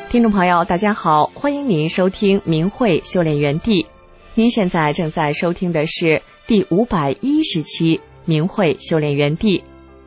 听众朋友大家好，欢迎您收听明慧修炼园地。您现在正在收听的是第510期明慧修炼园地。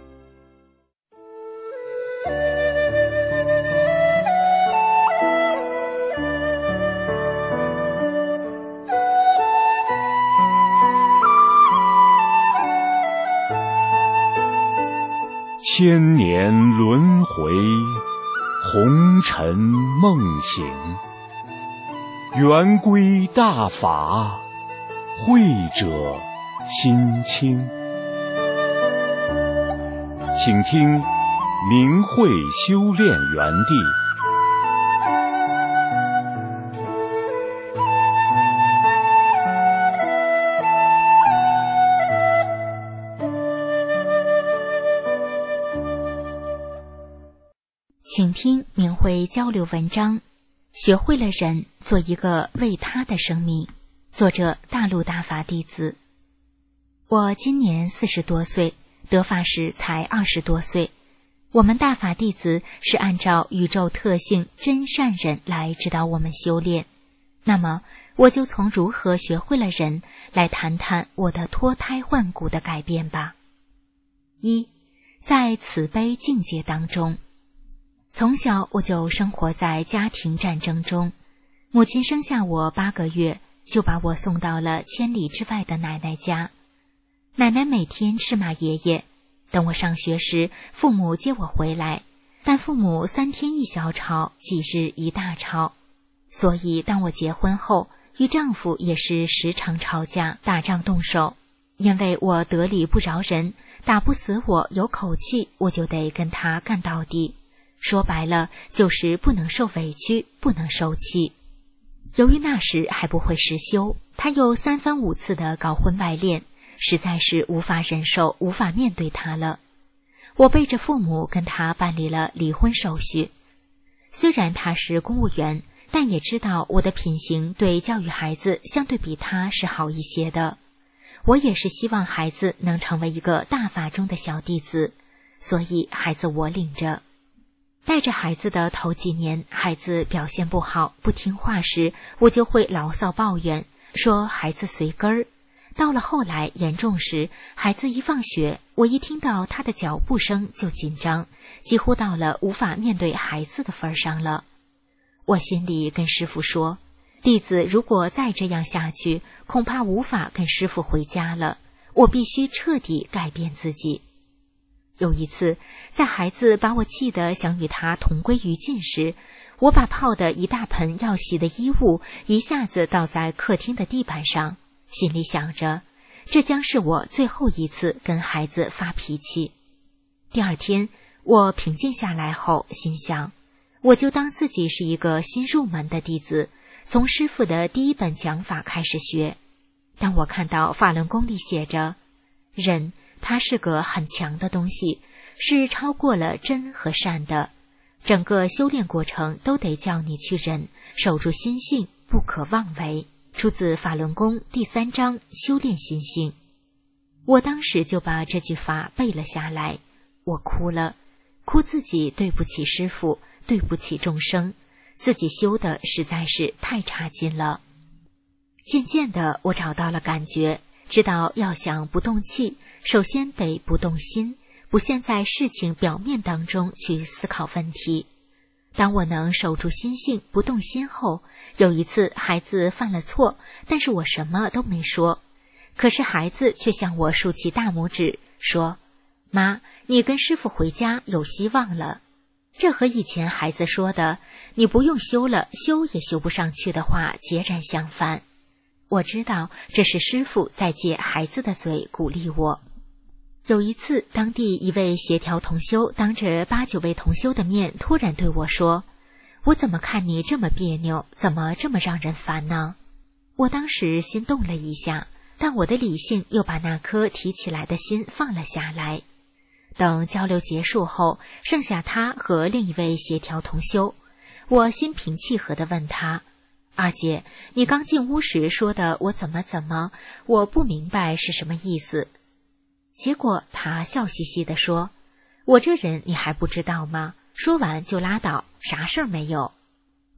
千年轮回，红尘梦醒，圆规大法，慧者心清。请听明慧修炼园地。 请听明慧交流文章，学会了忍，做一个为他的生命。作者大陆大法弟子。我今年40多岁，得法时才20多岁。我们大法弟子是按照宇宙特性真善忍来指导我们修炼。那么我就从如何学会了忍来谈谈我的脱胎换骨的改变吧。1. 在慈悲境界当中。从小我就生活在家庭战争中，母亲生下我8个月，就把我送到了千里之外的奶奶家。奶奶每天斥骂爷爷，等我上学时，父母接我回来，但父母3天一小吵，几日一大吵。所以当我结婚后，与丈夫也是时常吵架，打仗动手。因为我得理不饶人，打不死我，有口气，我就得跟他干到底。说白了，就是不能受委屈，不能受气。由于那时还不会实修，他又3番5次的搞婚外恋，实在是无法忍受，无法面对他了。我背着父母跟他办理了离婚手续。虽然他是公务员，但也知道我的品行对教育孩子相对比他是好一些的。我也是希望孩子能成为一个大法中的小弟子，所以孩子我领着。带着孩子的头几年，孩子表现不好，不听话时，我就会牢骚抱怨，说孩子随根儿。到了后来严重时，孩子一放学，我一听到他的脚步声就紧张，几乎到了无法面对孩子的份上了。我心里跟师父说，弟子如果再这样下去，恐怕无法跟师父回家了，我必须彻底改变自己。有一次，在孩子把我气得想与他同归于尽时，我把泡的一大盆要洗的衣物一下子倒在客厅的地板上，心里想着，这将是我最后一次跟孩子发脾气。第二天，我平静下来后，心想，我就当自己是一个新入门的弟子，从师父的第一本讲法开始学。当我看到法轮功里写着，忍它是个很强的东西，是超过了真和善的。整个修炼过程都得叫你去忍，守住心性，不可妄为。出自法轮功第3章修炼心性。我当时就把这句法背了下来，我哭了，哭自己对不起师父，对不起众生，自己修的实在是太差劲了。渐渐的，我找到了感觉，知道要想不动气，首先得不动心，不陷在事情表面当中去思考问题。当我能守住心性，不动心后，有一次孩子犯了错，但是我什么都没说。可是孩子却向我竖起大拇指，说，妈，你跟师父回家有希望了。这和以前孩子说的，你不用修了，修也修不上去的话截然相反。我知道这是师父在借孩子的嘴鼓励我。有一次，当地一位协调同修当着8、9位同修的面突然对我说，我怎么看你这么别扭，怎么这么让人烦呢？我当时心动了一下，但我的理性又把那颗提起来的心放了下来。等交流结束后，剩下他和另一位协调同修，我心平气和地问他，二姐，你刚进屋时说的我怎么，我不明白是什么意思。结果他笑嘻嘻地说，我这人你还不知道吗？说完就拉倒，啥事儿没有。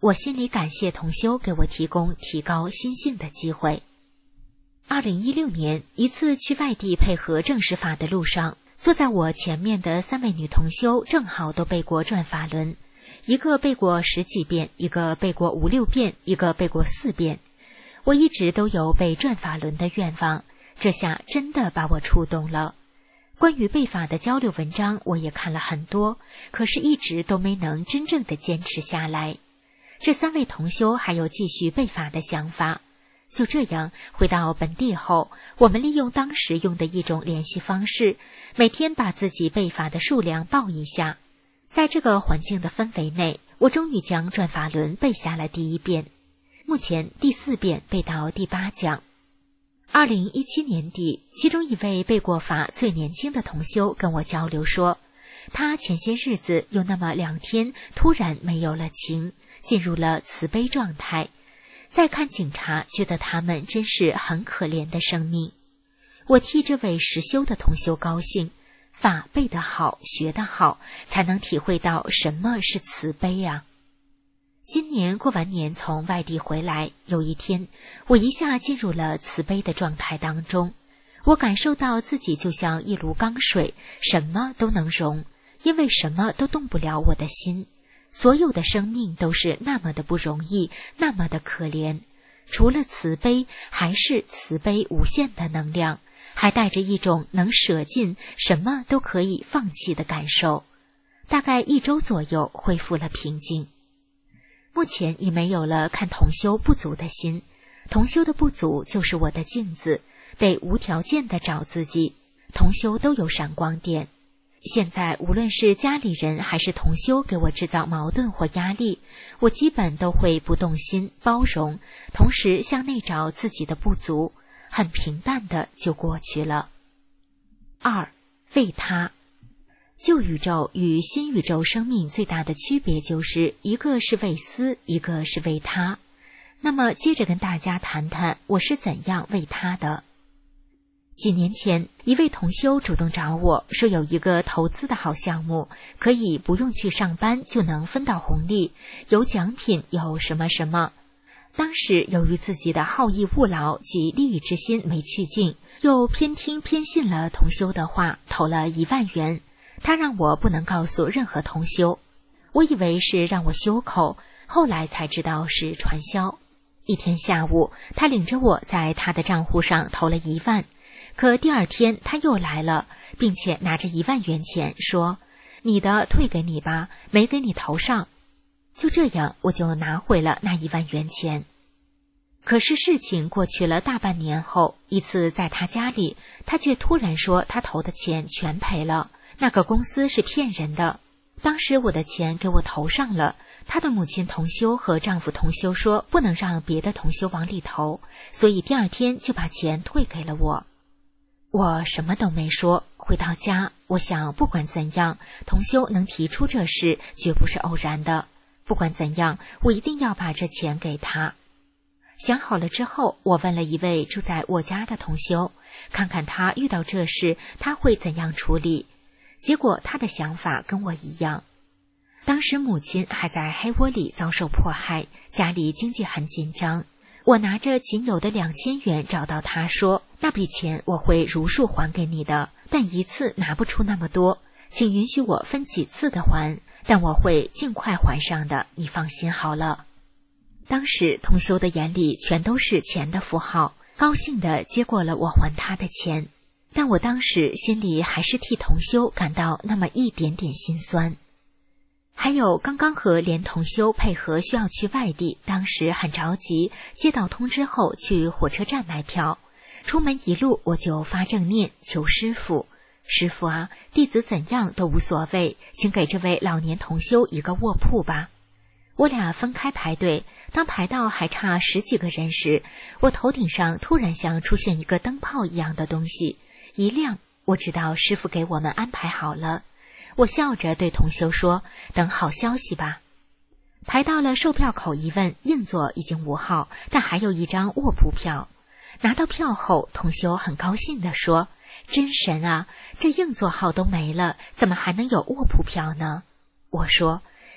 我心里感谢同修给我提供提高心性的机会。2016年，一次去外地配合正式法的路上，坐在我前面的3位女同修正好都背过转法轮，一个背过10几遍，一个背过5、6遍，一个背过4遍。我一直都有背转法轮的愿望，这下真的把我触动了。关于背法的交流文章我也看了很多，可是一直都没能真正的坚持下来。这3位同修还有继续背法的想法。就这样回到本地后，我们利用当时用的一种联系方式，每天把自己背法的数量报一下。在这个环境的氛围内，我终于将转法轮背下了第1遍，目前第4遍背到第8讲。2017年底，其中一位背过法最年轻的同修跟我交流说，他前些日子有那么2天突然没有了情，进入了慈悲状态。再看警察，觉得他们真是很可怜的生命。我替这位实修的同修高兴，法背得好，学得好，才能体会到什么是慈悲啊。今年过完年从外地回来，有一天我一下进入了慈悲的状态当中。我感受到自己就像一炉钢水，什么都能容，因为什么都动不了我的心。所有的生命都是那么的不容易，那么的可怜，除了慈悲，还是慈悲无限的能量，还带着一种能舍尽什么都可以放弃的感受。大概1周左右恢复了平静。目前已没有了看同修不足的心，同修的不足就是我的镜子，得无条件的找自己，同修都有闪光点。现在无论是家里人还是同修给我制造矛盾或压力，我基本都会不动心，包容，同时向内找自己的不足，很平淡的就过去了。2. 为他。旧宇宙与新宇宙生命最大的区别就是一个是为私，一个是为他。那么接着跟大家谈谈我是怎样为他的。几年前，一位同修主动找我说有一个投资的好项目，可以不用去上班就能分到红利，有奖品，有什么什么。当时由于自己的好逸恶劳及利益之心没去尽，又偏听偏信了同修的话，投了1万元。他让我不能告诉任何同修，我以为是让我修口，后来才知道是传销。一天下午，他领着我在他的账户上投了1万，可第2天他又来了，并且拿着1万元钱说，你的退给你吧，没给你投上。就这样，我就拿回了那1万元钱。可是事情过去了大半年后，一次在他家里，他却突然说他投的钱全赔了，那个公司是骗人的。当时我的钱给我投上了，他的母亲同修和丈夫同修说不能让别的同修往里投，所以第2天就把钱退给了我。我什么都没说，回到家，我想不管怎样，同修能提出这事绝不是偶然的，不管怎样，我一定要把这钱给他。想好了之后，我问了一位住在我家的同修，看看他遇到这事他会怎样处理。结果他的想法跟我一样。当时母亲还在黑窝里遭受迫害，家里经济很紧张。我拿着仅有的2000元找到他说，那笔钱我会如数还给你的，但一次拿不出那么多，请允许我分几次的还，但我会尽快还上的，你放心好了。当时同修的眼里全都是钱的符号，高兴地接过了我还他的钱，但我当时心里还是替同修感到那么一点点心酸。还有刚刚和连同修配合需要去外地，当时很着急，接到通知后去火车站买票，出门一路我就发正念求师父，师父啊，弟子怎样都无所谓，请给这位老年同修一个卧铺吧。我俩分开排队，当排到还差10几个人时，我头顶上突然像出现一个灯泡一样的东西，一亮，我知道师父给我们安排好了。我笑着对同修说，等好消息吧。排到了售票口一问，硬座已经无号，但还有一张卧铺票。拿到票后，同修很高兴地说，真神啊，这硬座号都没了，怎么还能有卧铺票呢？我说，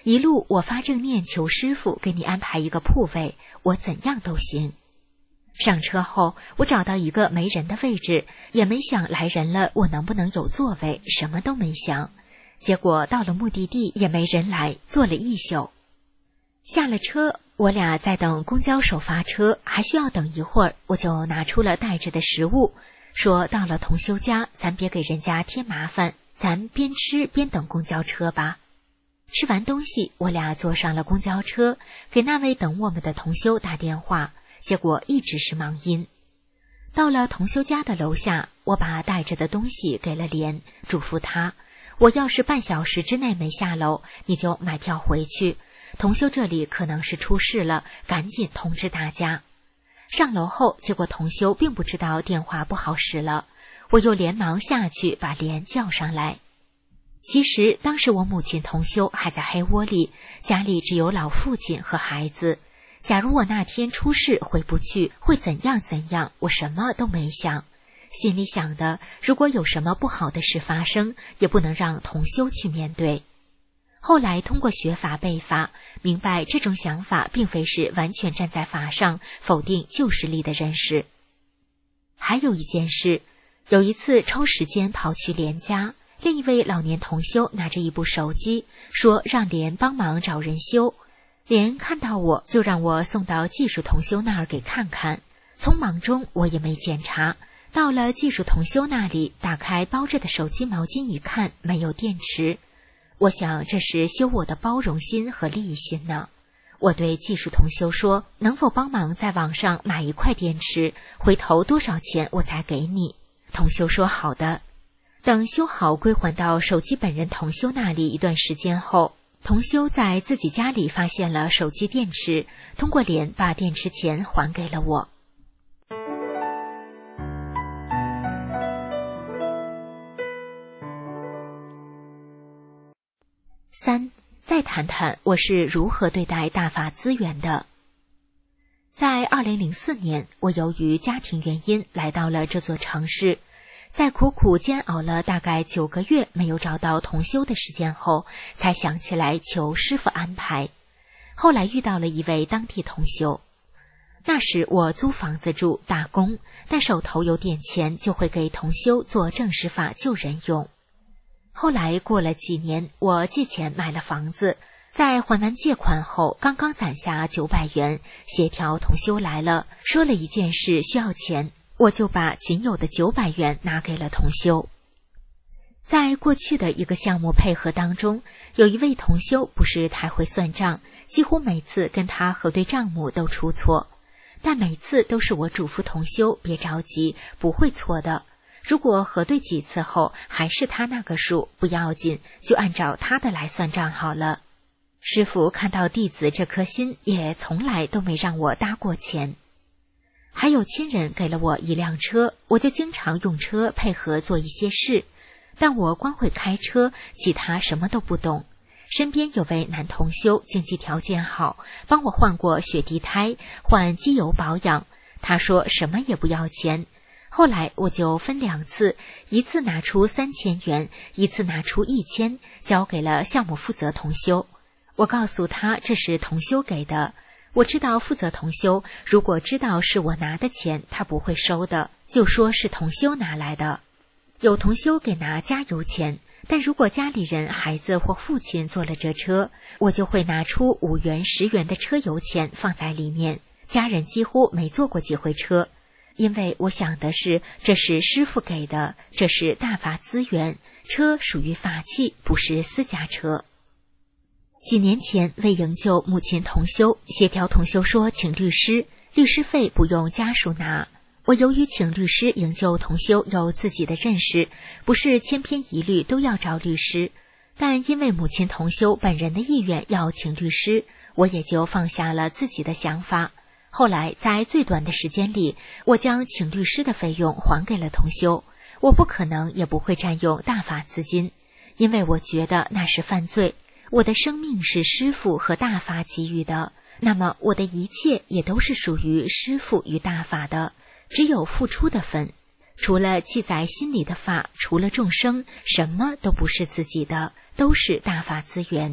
一路我发正念求师父给你安排一个铺位，我怎样都行。上车后，我找到一个没人的位置，也没想来人了我能不能有座位，什么都没想。结果到了目的地也没人来，坐了一宿。下了车，我俩在等公交首发车，还需要等一会儿，我就拿出了带着的食物，说到了同修家，咱别给人家添麻烦，咱边吃边等公交车吧。吃完东西，我俩坐上了公交车，给那位等我们的同修打电话，结果一直是忙音。到了同修家的楼下，我把带着的东西给了莲，嘱咐他，我要是半小时之内没下楼，你就买票回去，同修这里可能是出事了，赶紧通知大家。上楼后，结果同修并不知道电话不好使了，我又连忙下去把莲叫上来。其实当时我母亲同修还在黑窝里，家里只有老父亲和孩子。假如我那天出事回不去，会怎样怎样，我什么都没想。心里想的，如果有什么不好的事发生，也不能让同修去面对。后来通过学法背法，明白这种想法并非是完全站在法上否定旧势力的认识。还有一件事，有一次抽时间跑去莲家，另一位老年同修拿着一部手机，说让莲帮忙找人修。莲看到我就让我送到技术同修那儿给看看，匆忙中我也没检查。到了技术同修那里，打开包着的手机毛巾一看，没有电池。我想这是修我的包容心和利益心呢。我对技术同修说，能否帮忙在网上买一块电池，回头多少钱我才给你。同修说好的。等修好归还到手机本人同修那里一段时间后，同修在自己家里发现了手机电池，通过莲把电池钱还给了我。3. 再谈谈我是如何对待大法资源的。在2004年，我由于家庭原因来到了这座城市，在苦苦煎熬了大概9个月没有找到同修的时间后，才想起来求师父安排。后来遇到了一位当地同修，那时我租房子住打工，但手头有点钱，就会给同修做正实法救人用。后来过了几年，我借钱买了房子，在还完借款后，刚刚攒下900元，协调同修来了，说了一件事需要钱，我就把仅有的900元拿给了同修。在过去的一个项目配合当中，有一位同修不是太会算账，几乎每次跟他核对账目都出错，但每次都是我嘱咐同修别着急，不会错的。如果核对几次后还是他那个数，不要紧，就按照他的来算账好了。师父看到弟子这颗心，也从来都没让我搭过钱。还有亲人给了我一辆车，我就经常用车配合做一些事，但我光会开车，其他什么都不懂。身边有位男同修经济条件好，帮我换过雪地胎，换机油保养，他说什么也不要钱。后来我就分2次，一次拿出3000元，一次拿出1000，交给了项目负责同修。我告诉他这是同修给的，我知道负责同修如果知道是我拿的钱，他不会收的，就说是同修拿来的。有同修给拿加油钱，但如果家里人、孩子或父亲坐了这车，我就会拿出5元、10元的车油钱放在里面。家人几乎没坐过几回车，因为我想的是，这是师父给的，这是大法资源，车属于法器，不是私家车。几年前为营救母亲同修，协调同修说请律师，律师费不用家属拿。我由于请律师营救同修有自己的认识，不是千篇一律都要找律师，但因为母亲同修本人的意愿要请律师，我也就放下了自己的想法。后来在最短的时间里，我将请律师的费用还给了同修。我不可能也不会占用大法资金，因为我觉得那是犯罪。我的生命是师父和大法给予的，那么我的一切也都是属于师父与大法的，只有付出的份。除了记在心里的法，除了众生，什么都不是自己的，都是大法资源，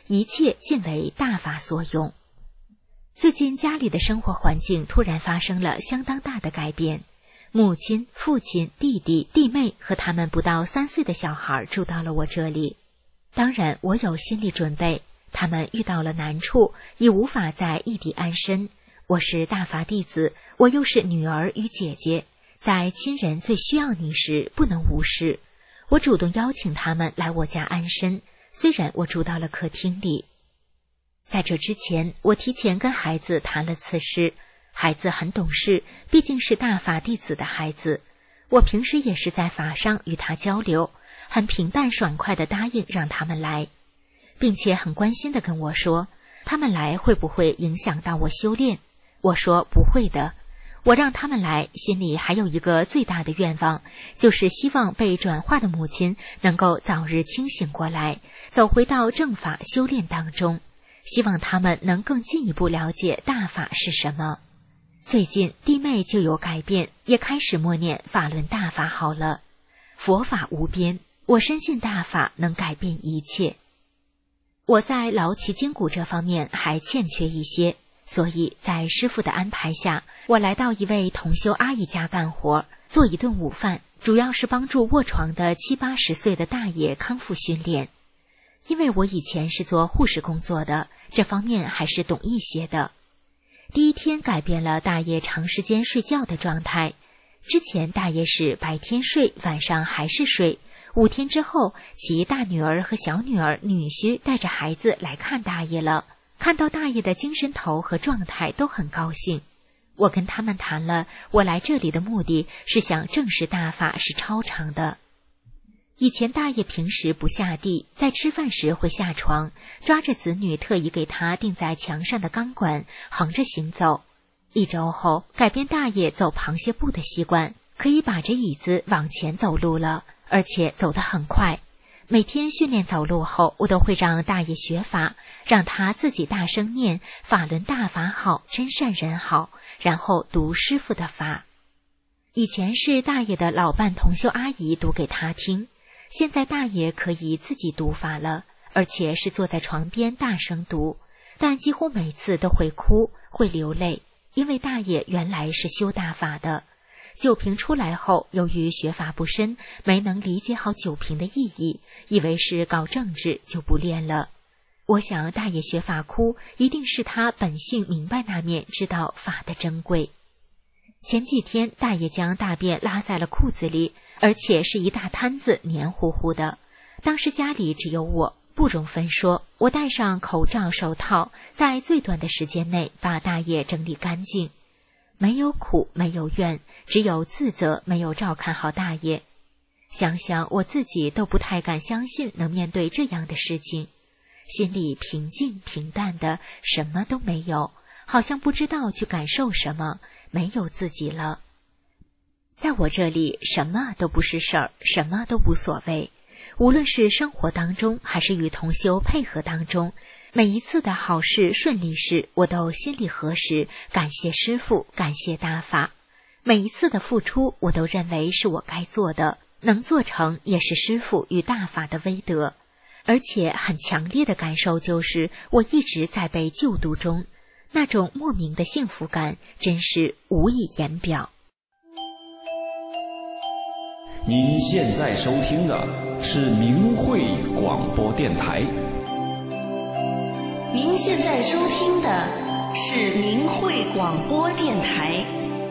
一切尽为大法所用。最近家里的生活环境突然发生了相当大的改变，母亲、父亲、弟弟、弟妹和他们不到3岁的小孩住到了我这里。当然我有心理准备，他们遇到了难处，已无法在异地安身。我是大法弟子，我又是女儿与姐姐，在亲人最需要你时不能无视。我主动邀请他们来我家安身，虽然我住到了客厅里。在这之前，我提前跟孩子谈了此事，孩子很懂事，毕竟是大法弟子的孩子。我平时也是在法上与他交流，很平淡爽快地答应让他们来，并且很关心地跟我说，他们来会不会影响到我修炼？我说不会的，我让他们来，心里还有一个最大的愿望，就是希望被转化的母亲能够早日清醒过来，走回到正法修炼当中，希望他们能更进一步了解大法是什么。最近弟妹就有改变，也开始默念法轮大法好了。佛法无边，我深信大法能改变一切。我在劳其筋骨这方面还欠缺一些，所以在师父的安排下，我来到一位同修阿姨家干活，做一顿午饭，主要是帮助卧床的70、80岁的大爷康复训练。因为我以前是做护士工作的，这方面还是懂一些的。第一天改变了大爷长时间睡觉的状态，之前大爷是白天睡，晚上还是睡。5天之后，其大女儿和小女儿、女婿带着孩子来看大爷了，看到大爷的精神头和状态都很高兴。我跟他们谈了，我来这里的目的是想证实大法是超常的。以前大爷平时不下地，在吃饭时会下床，抓着子女特意给他钉在墙上的钢管，横着行走。1周后，改变大爷走螃蟹步的习惯，可以把着椅子往前走路了，而且走得很快。每天训练走路后，我都会让大爷学法，让他自己大声念法轮大法好，真善人好，然后读师父的法。以前是大爷的老伴同修阿姨读给他听，现在大爷可以自己读法了，而且是坐在床边大声读，但几乎每次都会哭，会流泪，因为大爷原来是修大法的。酒瓶出来后，由于学法不深，没能理解好酒瓶的意义，以为是搞政治，就不练了。我想大爷学法哭，一定是他本性明白那面，知道法的珍贵。前几天大爷将大便拉在了裤子里，而且是一大摊子，黏糊糊的。当时家里只有我，不容分说，我戴上口罩手套，在最短的时间内把大爷整理干净。没有苦，没有怨，只有自责，没有照看好大爷。想想我自己都不太敢相信能面对这样的事情，心里平静平淡的，什么都没有，好像不知道去感受什么，没有自己了。在我这里，什么都不是事儿，什么都无所谓。无论是生活当中，还是与同修配合当中，每一次的好事顺利事，我都心里核实，感谢师父，感谢大法。每一次的付出，我都认为是我该做的，能做成也是师父与大法的威德。而且很强烈的感受就是，我一直在被救度中，那种莫名的幸福感，真是无以言表。 您现在收听的是明慧广播电台。 您现在收听的是明慧广播电台。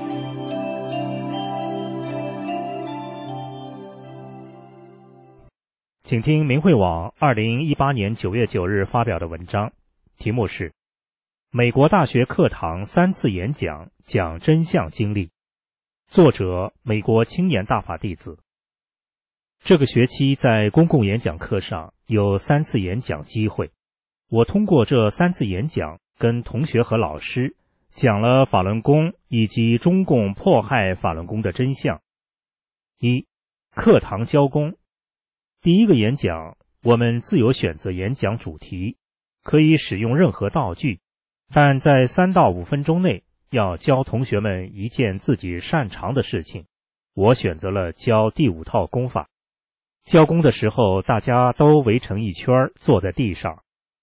请听明慧网2018年9月9日发表的文章，题目是美国大学课堂3次演讲讲真相经历，作者美国青年大法弟子。这个学期在公共演讲课上有3次演讲机会，我通过这3次演讲跟同学和老师讲了法轮功以及中共迫害法轮功的真相。1. 课堂教功。第一个演讲，我们自由选择演讲主题，可以使用任何道具，但在3到5分钟内要教同学们一件自己擅长的事情。我选择了教第5套功法。教功的时候，大家都围成一圈，坐在地上，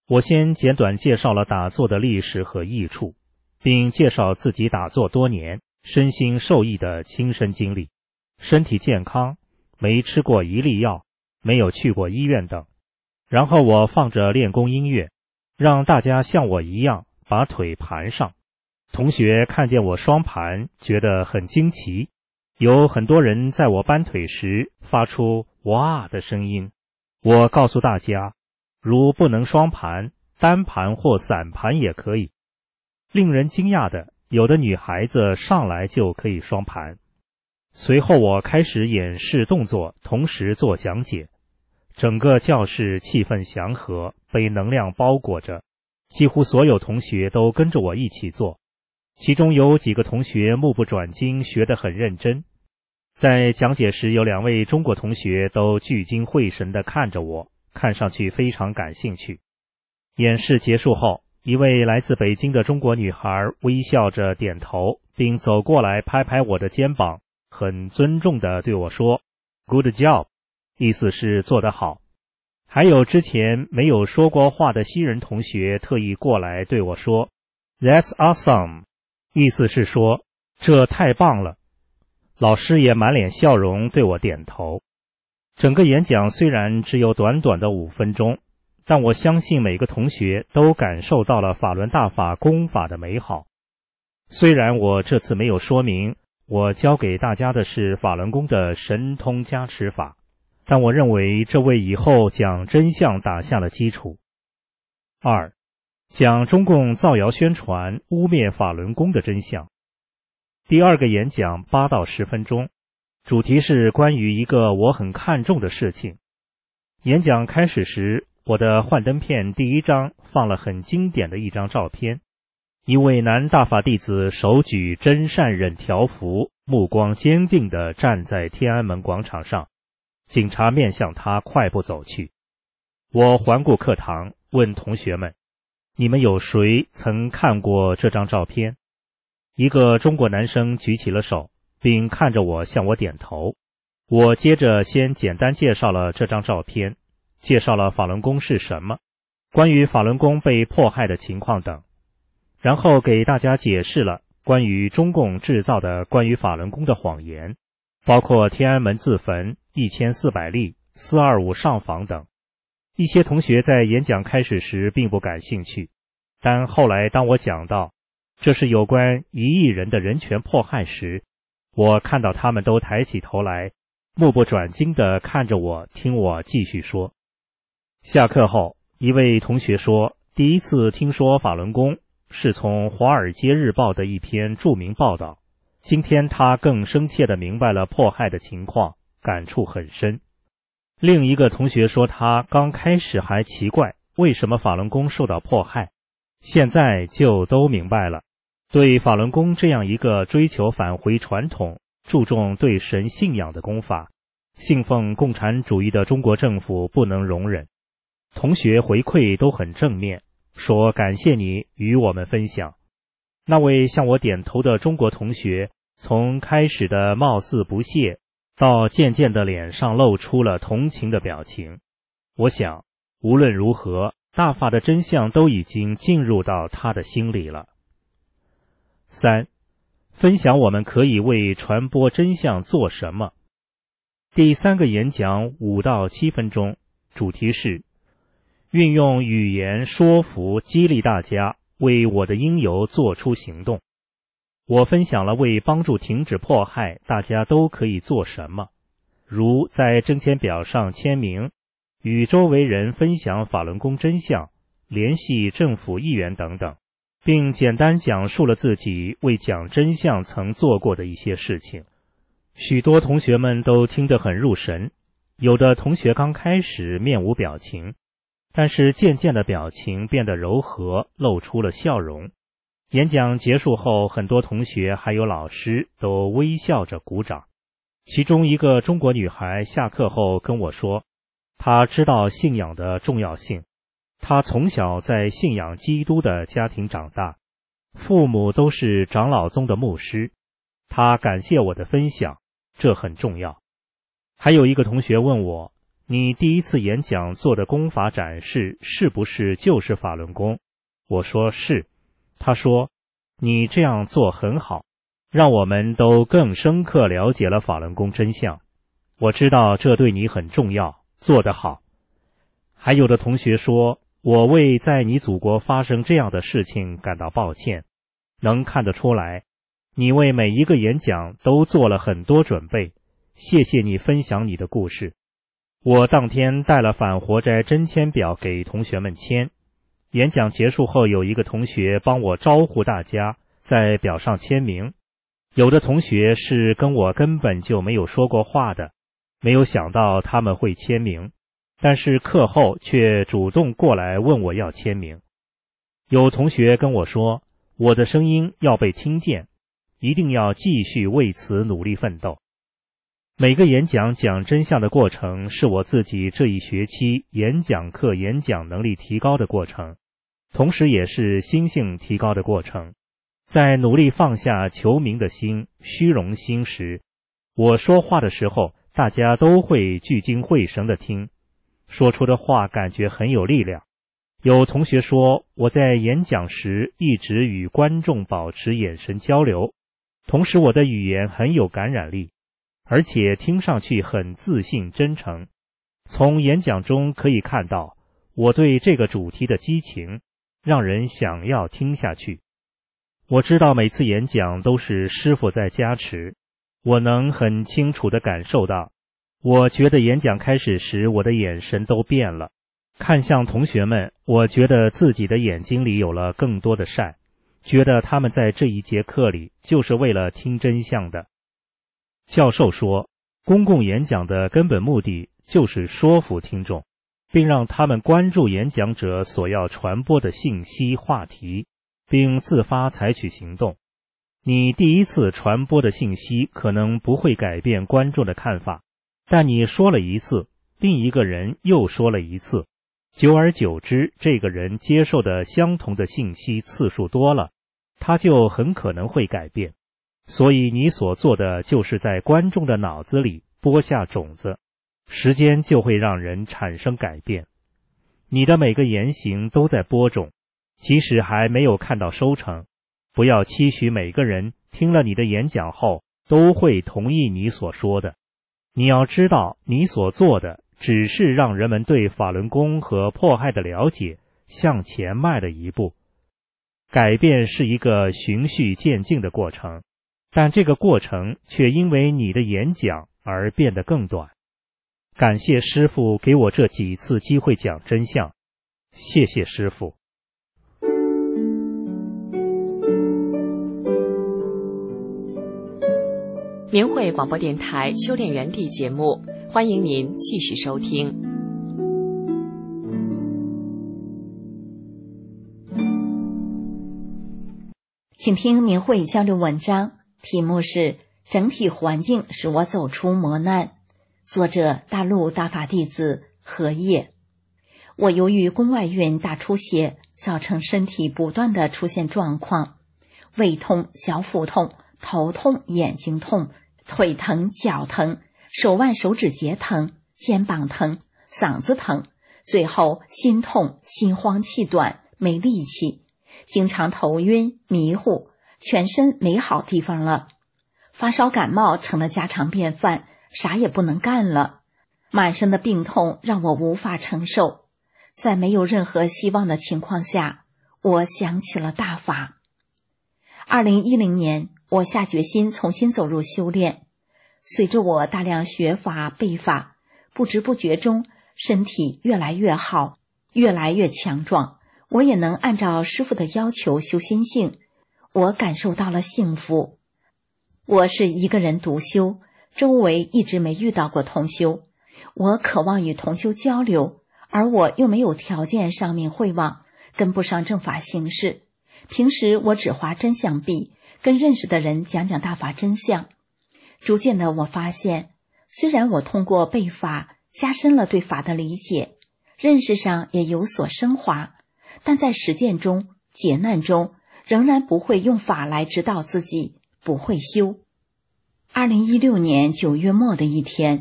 我先简短介绍了打坐的历史和益处，并介绍自己打坐多年，身心受益的亲身经历，身体健康，没吃过一粒药，没有去过医院等。然后我放着练功音乐，让大家像我一样把腿盘上。同学看见我双盘，觉得很惊奇，有很多人在我搬腿时发出哇的声音。我告诉大家，如不能双盘，单盘或散盘也可以。令人惊讶的，有的女孩子上来就可以双盘。随后我开始演示动作，同时做讲解。整个教室气氛祥和，被能量包裹着，几乎所有同学都跟着我一起做。其中有几个同学目不转睛，学得很认真。在讲解时，有2位中国同学都聚精会神地看着我，看上去非常感兴趣。演示结束后，一位来自北京的中国女孩微笑着点头，并走过来拍拍我的肩膀，很尊重地对我说 "Good job"， 意思是做得好。还有之前没有说过话的西人同学特意过来对我说 "That's awesome"， 意思是说这太棒了。老师也满脸笑容对我点头。整个演讲虽然只有短短的5分钟，但我相信每个同学都感受到了法轮大法功法的美好。虽然我这次没有说明我教给大家的是法轮功的神通加持法，但我认为这为以后讲真相打下了基础。2. 讲中共造谣宣传污蔑法轮功的真相。第2个演讲8到10分钟，主题是关于一个我很看重的事情。演讲开始时，我的幻灯片第1张放了很经典的一张照片，一位男大法弟子手举真善忍条幅，目光坚定地站在天安门广场上，警察面向他快步走去。我环顾课堂，问同学们，你们有谁曾看过这张照片？一个中国男生举起了手，并看着我向我点头。我接着先简单介绍了这张照片，介绍了法轮功是什么，关于法轮功被迫害的情况等，然后给大家解释了关于中共制造的关于法轮功的谎言，包括天安门自焚、1400例、425上访等。一些同学在演讲开始时并不感兴趣，但后来当我讲到这是有关1亿人的人权迫害时，我看到他们都抬起头来，目不转睛地看着我，听我继续说。下课后，一位同学说，第一次听说法轮功是从《华尔街日报》的一篇著名报道，今天他更深切地明白了迫害的情况，感触很深。另一个同学说，他刚开始还奇怪为什么法轮功受到迫害，现在就都明白了。对法轮功这样一个追求返回传统、注重对神信仰的功法，信奉共产主义的中国政府不能容忍。同学回馈都很正面，说感谢你与我们分享。那位向我点头的中国同学，从开始的貌似不屑，到渐渐的脸上露出了同情的表情。我想，无论如何，大法的真相都已经进入到他的心里了。3. 分享我们可以为传播真相做什么。第3个演讲5到7分钟，主题是运用语言说服激励大家为我的应有做出行动。我分享了为帮助停止迫害大家都可以做什么，如在征签表上签名，与周围人分享法轮功真相，联系政府议员等等，并简单讲述了自己为讲真相曾做过的一些事情。许多同学们都听得很入神，有的同学刚开始面无表情，但是渐渐的表情变得柔和，露出了笑容。演讲结束后，很多同学还有老师都微笑着鼓掌。其中一个中国女孩下课后跟我说，她知道信仰的重要性，她从小在信仰基督的家庭长大，父母都是长老宗的牧师，她感谢我的分享，这很重要。还有一个同学问我， 你第一次演讲做的功法展示是不是就是法轮功？我说是。他说，你这样做很好，让我们都更深刻了解了法轮功真相。我知道这对你很重要，做得好。还有的同学说，我为在你祖国发生这样的事情感到抱歉。能看得出来，你为每一个演讲都做了很多准备，谢谢你分享你的故事。我当天带了反活摘真签表给同学们签。演讲结束后，有一个同学帮我招呼大家在表上签名。有的同学是跟我根本就没有说过话的，没有想到他们会签名，但是课后却主动过来问我要签名。有同学跟我说，我的声音要被听见，一定要继续为此努力奋斗。每个演讲讲真相的过程，是我自己这一学期演讲课演讲能力提高的过程，同时也是心性提高的过程。在努力放下求名的心、虚荣心时，我说话的时候，大家都会聚精会神地听，说出的话感觉很有力量。有同学说，我在演讲时一直与观众保持眼神交流，同时我的语言很有感染力，而且听上去很自信真诚。从演讲中可以看到我对这个主题的激情，让人想要听下去。我知道每次演讲都是师父在加持，我能很清楚地感受到，我觉得演讲开始时我的眼神都变了，看向同学们，我觉得自己的眼睛里有了更多的善，觉得他们在这一节课里就是为了听真相的。教授说，公共演讲的根本目的就是说服听众，并让他们关注演讲者所要传播的信息话题，并自发采取行动。你第一次传播的信息可能不会改变观众的看法，但你说了一次，另一个人又说了一次，久而久之，这个人接受的相同的信息次数多了，他就很可能会改变。所以你所做的就是在观众的脑子里播下种子，时间就会让人产生改变。你的每个言行都在播种，即使还没有看到收成。不要期许每个人听了你的演讲后都会同意你所说的。你要知道，你所做的只是让人们对法轮功和迫害的了解向前迈了一步。改变是一个循序渐进的过程，但这个过程却因为你的演讲而变得更短。感谢师父给我这几次机会讲真相，谢谢师父。 明慧广播电台修炼园地节目，欢迎您继续收听。 请听明慧交流文章，题目是整体环境使我走出磨难，作者大陆大法弟子何业。我由于宫外孕大出血，造成身体不断的出现状况，胃痛、小腹痛、头痛、眼睛痛、腿疼、脚疼、手腕手指节疼、肩膀疼、嗓子疼，最后心痛、心慌气短、没力气，经常头晕迷糊，全身没好地方了。发烧感冒成了家常便饭，啥也不能干了。满身的病痛让我无法承受，在没有任何希望的情况下，我想起了大法。2010年，我下决心重新走入修炼。随着我大量学法背法，不知不觉中身体越来越好，越来越强壮，我也能按照师父的要求修心性，我感受到了幸福。我是一个人独修，周围一直没遇到过同修，我渴望与同修交流，而我又没有条件上面会网，跟不上正法形式。平时我只划真相币，跟认识的人讲讲大法真相。逐渐的我发现，虽然我通过背法加深了对法的理解，认识上也有所升华，但在实践中解难中仍然不会用法来指导自己，不会修。2016年9月末的一天，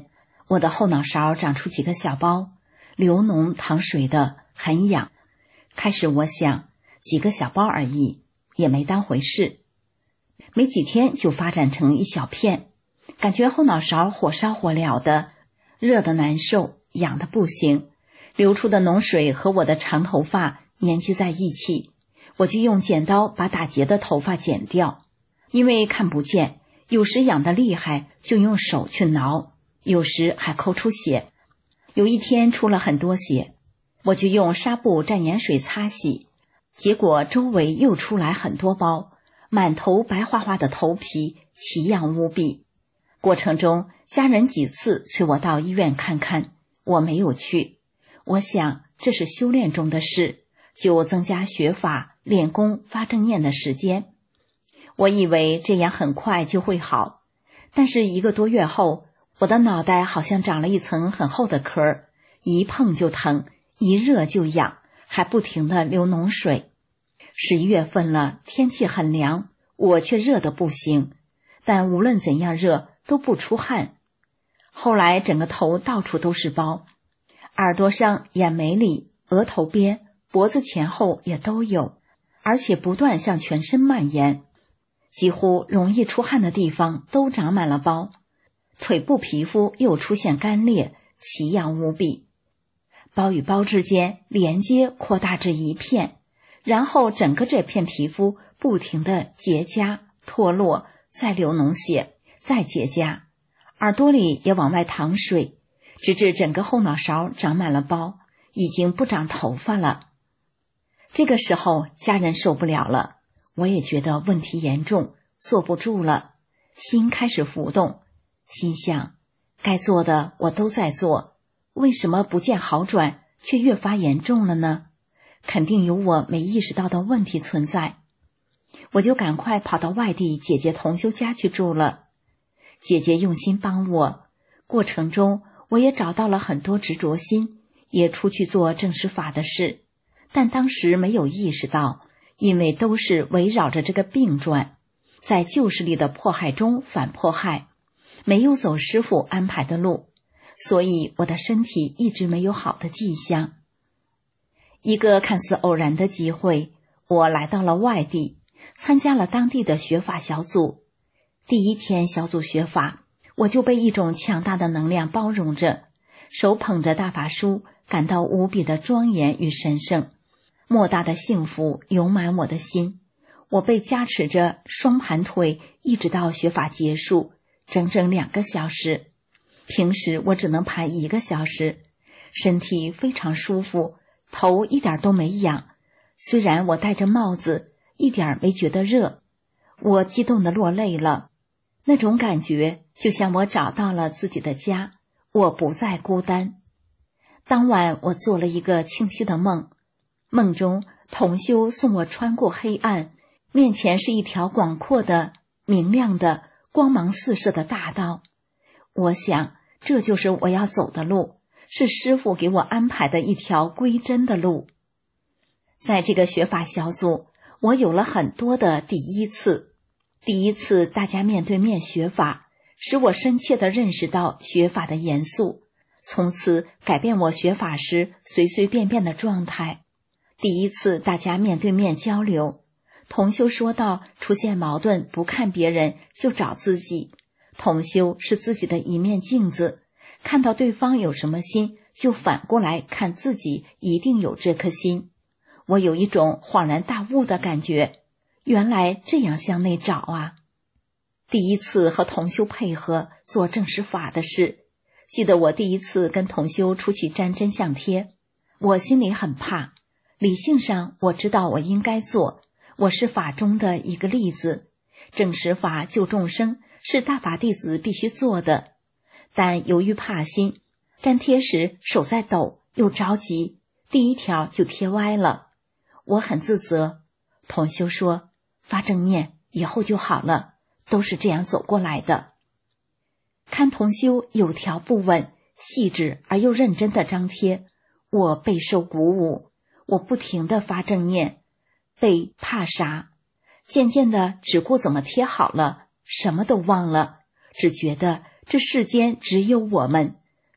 我的后脑勺长出几个小包，流脓淌水的，很痒。开始我想几个小包而已，也没当回事。没几天就发展成一小片，感觉后脑勺火烧火燎的，热得难受，痒得不行。流出的脓水和我的长头发粘接在一起，我就用剪刀把打结的头发剪掉。因为看不见，有时痒得厉害，就用手去挠，有时还抠出血。有一天出了很多血，我就用纱布蘸盐水擦洗，结果周围又出来很多包，满头白花花的头皮，奇痒无比。过程中家人几次催我到医院看看，我没有去。我想这是修炼中的事，就增加学法练功发正念的时间。我以为这样很快就会好，但是1个多月后，我的脑袋好像长了一层很厚的壳，一碰就疼，一热就痒，还不停地流脓水。11月份了，天气很凉，我却热得不行，但无论怎样热都不出汗。后来整个头到处都是包，耳朵上、眼眉里、额头边、脖子前后也都有，而且不断向全身蔓延，几乎容易出汗的地方都长满了包。腿部皮肤又出现干裂，奇痒无比。包与包之间连接扩大至一片，然后整个这片皮肤不停地结痂、脱落，再流脓血，再结痂，耳朵里也往外淌水，直至整个后脑勺长满了包，已经不长头发了。这个时候家人受不了了，我也觉得问题严重，坐不住了，心开始浮动，心想该做的我都在做，为什么不见好转却越发严重了呢？肯定有我没意识到的问题存在。我就赶快跑到外地姐姐同修家去住了。姐姐用心帮我，过程中我也找到了很多执着心，也出去做正实法的事，但当时没有意识到，因为都是围绕着这个病转，在旧势力的迫害中反迫害，没有走师父安排的路，所以我的身体一直没有好的迹象。一个看似偶然的机会，我来到了外地，参加了当地的学法小组。第1天小组学法，我就被一种强大的能量包容着，手捧着大法书，感到无比的庄严与神圣，莫大的幸福涌满我的心。我被加持着双盘腿，一直到学法结束，整整2个小时。平时我只能盘1个小时，身体非常舒服，头一点都没痒，虽然我戴着帽子，一点没觉得热。我激动地落泪了，那种感觉就像我找到了自己的家，我不再孤单。当晚我做了一个清晰的梦，梦中同修送我穿过黑暗，面前是一条广阔的、明亮的、光芒四射的大道。我想这就是我要走的路，是师父给我安排的一条归真的路。在这个学法小组，我有了很多的第一次。第一次大家面对面学法，使我深切地认识到学法的严肃，从此改变我学法时随随便便的状态。第一次大家面对面交流，同修说到出现矛盾不看别人就找自己，同修是自己的一面镜子，看到对方有什么心，就反过来看自己一定有这颗心。我有一种恍然大悟的感觉，原来这样向内找啊。第一次和同修配合做正实法的事，记得我第一次跟同修出去粘真相贴，我心里很怕，理性上我知道我应该做，我是法中的一个例子，正实法救众生是大法弟子必须做的，但由于怕心，粘贴时手在抖，又着急，第一条就贴歪了。我很自责，同修说发正念以后就好了，都是这样走过来的。看同修有条不紊、细致而又认真的张贴，我备受鼓舞，我不停地发正念，被怕啥，渐渐的只顾怎么贴好了，什么都忘了，只觉得这世间只有我们，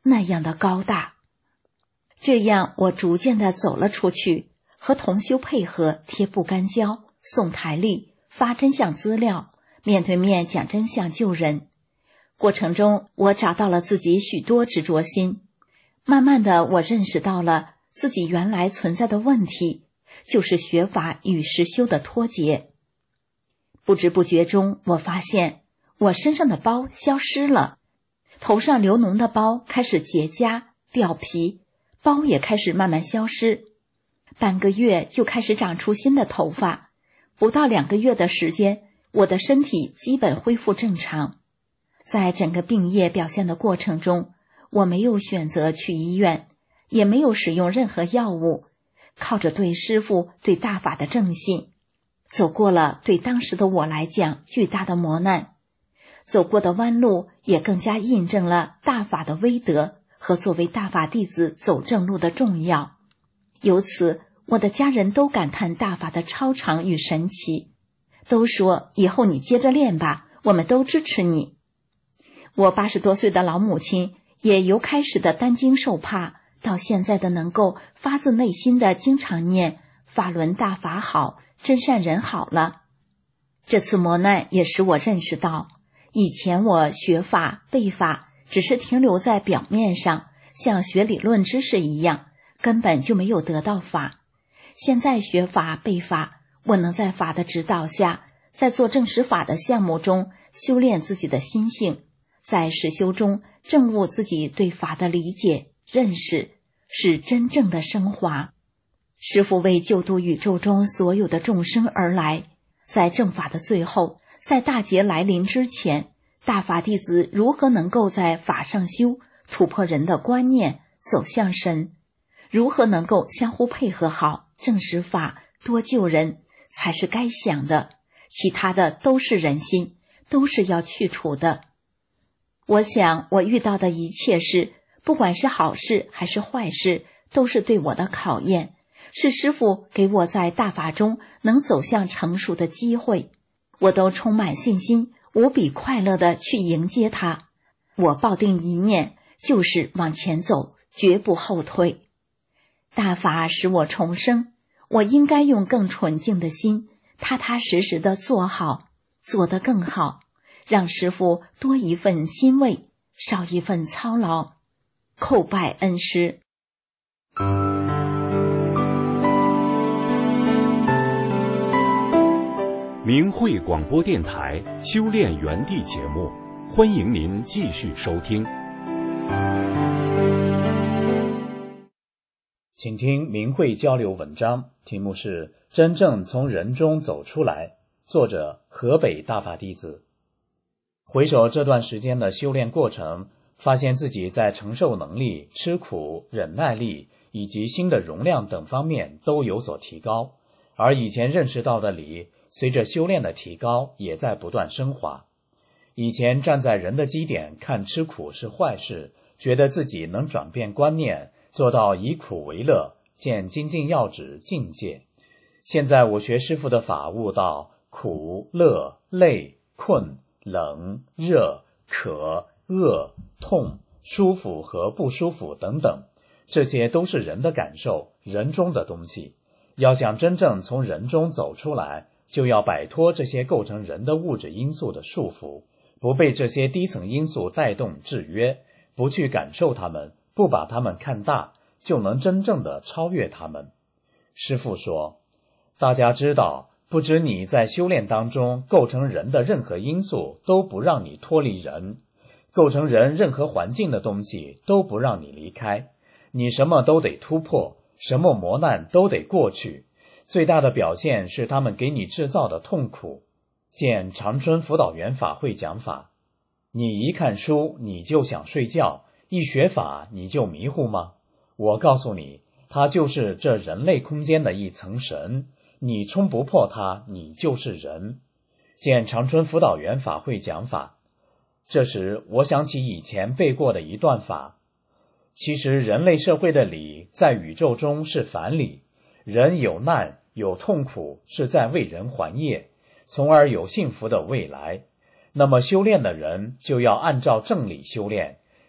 那样的高大。这样我逐渐地走了出去，和同修配合贴不干胶、送台历、发真相资料，面对面讲真相救人。过程中我找到了自己许多执着心，慢慢的我认识到了自己原来存在的问题，就是学法与实修的脱节。不知不觉中，我发现我身上的包消失了，头上流脓的包开始结痂掉皮，包也开始慢慢消失，半个月就开始长出新的头发，不到2个月的时间，我的身体基本恢复正常。在整个病业表现的过程中，我没有选择去医院，也没有使用任何药物，靠着对师父对大法的正信，走过了对当时的我来讲巨大的磨难，走过的弯路也更加印证了大法的威德和作为大法弟子走正路的重要。由此，我的家人都感叹大法的超常与神奇，都说以后你接着练吧，我们都支持你。我80多岁的老母亲也由开始的担惊受怕，到现在的能够发自内心的经常念法轮大法好，真善人好了。这次磨难也使我认识到，以前我学法背法只是停留在表面上，像学理论知识一样，根本就没有得到法。现在学法背法，我能在法的指导下，在做正实法的项目中修炼自己的心性，在实修中证悟自己对法的理解认识，是真正的升华。师父为救度宇宙中所有的众生而来，在正法的最后，在大劫来临之前，大法弟子如何能够在法上修，突破人的观念，走向神，如何能够相互配合好，正实法，多救人，才是该想的，其他的都是人心，都是要去除的。我想我遇到的一切事，不管是好事还是坏事，都是对我的考验，是师父给我在大法中能走向成熟的机会，我都充满信心，无比快乐地去迎接它。我抱定一念，就是往前走，绝不后退。大法使我重生，我应该用更纯净的心，踏踏实实地做好，做得更好，让师父多一份欣慰，少一份操劳，叩拜恩师。 明慧广播电台修炼园地节目，欢迎您继续收听。 请听明慧交流文章，题目是真正从人中走出来，作者河北大法弟子。回首这段时间的修炼过程，发现自己在承受能力、吃苦、忍耐力以及心的容量等方面都有所提高，而以前认识到的理随着修炼的提高也在不断升华。以前站在人的基点看吃苦是坏事，觉得自己能转变观念，做到以苦为乐，见精进要旨境界。现在我学师父的法，悟到苦、乐、累、困、冷、热、渴、饿、痛、舒服和不舒服等等，这些都是人的感受，人中的东西。要想真正从人中走出来，就要摆脱这些构成人的物质因素的束缚，不被这些低层因素带动制约，不去感受它们，不把它们看大，就能真正的超越它们。师父说，大家知道，不知你在修炼当中构成人的任何因素都不让你脱离人，构成人任何环境的东西都不让你离开，你什么都得突破，什么磨难都得过去。最大的表现是他们给你制造的痛苦。见长春辅导员法会讲法。你一看书你就想睡觉，一学法你就迷糊吗？我告诉你，它就是这人类空间的一层神，你冲不破它，你就是人。见长春辅导员法会讲法。这时我想起以前背过的一段法。其实人类社会的理在宇宙中是反理，人有难有痛苦是在为人还业，从而有幸福的未来。那么修炼的人就要按照正理修炼，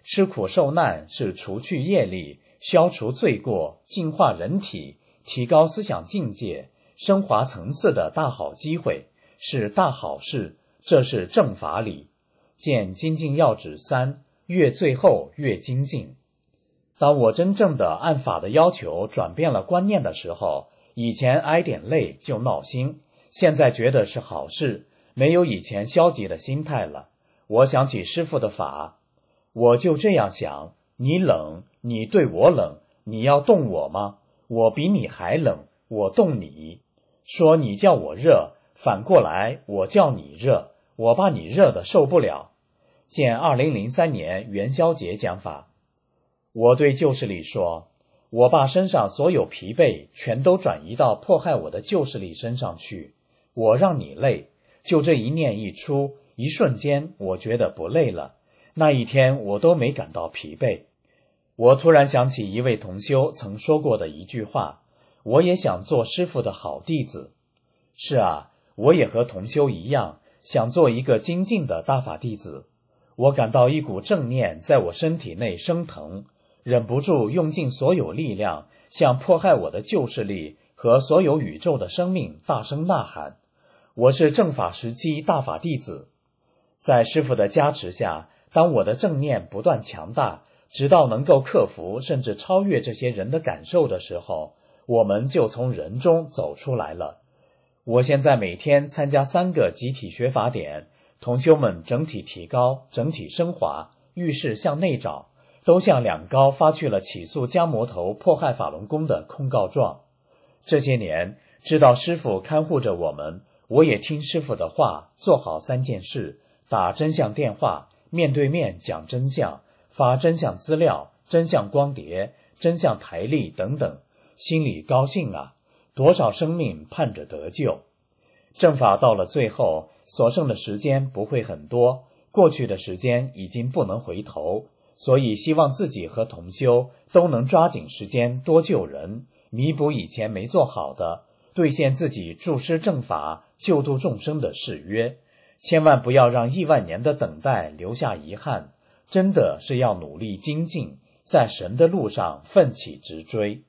吃苦受难是除去业力、消除罪过、净化人体、提高思想境界、升华层次的大好机会，是大好事，这是正法理。见精进要旨3，越最后越精进。当我真正的按法的要求转变了观念的时候，以前挨点累就闹心，现在觉得是好事，没有以前消极的心态了。我想起师父的法，我就这样想，你冷，你对我冷，你要动我吗？我比你还冷，我动你。说你叫我热，反过来我叫你热，我把你热得受不了。见2003年元宵节讲法。我对旧势力说，我把身上所有疲惫全都转移到迫害我的旧势力身上去，我让你累，就这一念一出，一瞬间我觉得不累了，那一天我都没感到疲惫。我突然想起一位同修曾说过的一句话，我也想做师父的好弟子。是啊，我也和同修一样，想做一个精进的大法弟子。我感到一股正念在我身体内升腾，忍不住用尽所有力量，向迫害我的旧势力和所有宇宙的生命大声呐喊，我是正法时期大法弟子。在师父的加持下，当我的正念不断强大，直到能够克服甚至超越这些人的感受的时候，我们就从人中走出来了。我现在每天参加3个集体学法典，同修们整体提高，整体升华，遇事向内找，都向2高发去了起诉迦摩头迫害法轮功的控告状。这些年知道师父看护着我们，我也听师父的话，做好3件事，打真相电话，面对面讲真相，发真相资料、真相光碟、真相台历等等，心里高兴啊，多少生命盼着得救。正法到了最后，所剩的时间不会很多，过去的时间已经不能回头，所以希望自己和同修都能抓紧时间多救人，弥补以前没做好的，兑现自己助师正法、救度众生的誓约。千万不要让亿万年的等待留下遗憾，真的是要努力精进，在神的路上奋起直追。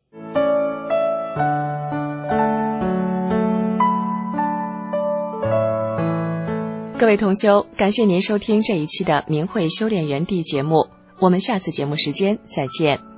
各位同修，感谢您收听这一期的明慧修炼园地节目，我们下次节目时间再见。